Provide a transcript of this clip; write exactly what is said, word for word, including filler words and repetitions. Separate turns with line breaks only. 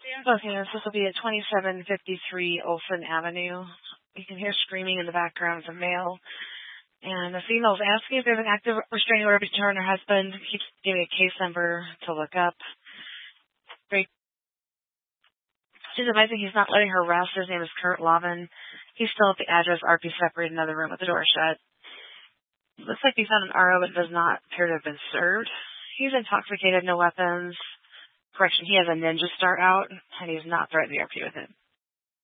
Okay, this will be at twenty-seven fifty-three Olson Avenue. You can hear screaming in the background of a male. And the female is asking if there's an active restraining order between her and her husband. Keeps giving a case number to look up. She's advising he's not letting her rest. His name is Kurt Lavin. He's still at the address R P separated in another room with the door shut. Looks like he found an R O but does not appear to have been served. He's intoxicated, no weapons. Correction, he has a ninja star out, and he's not threatening the R P with it.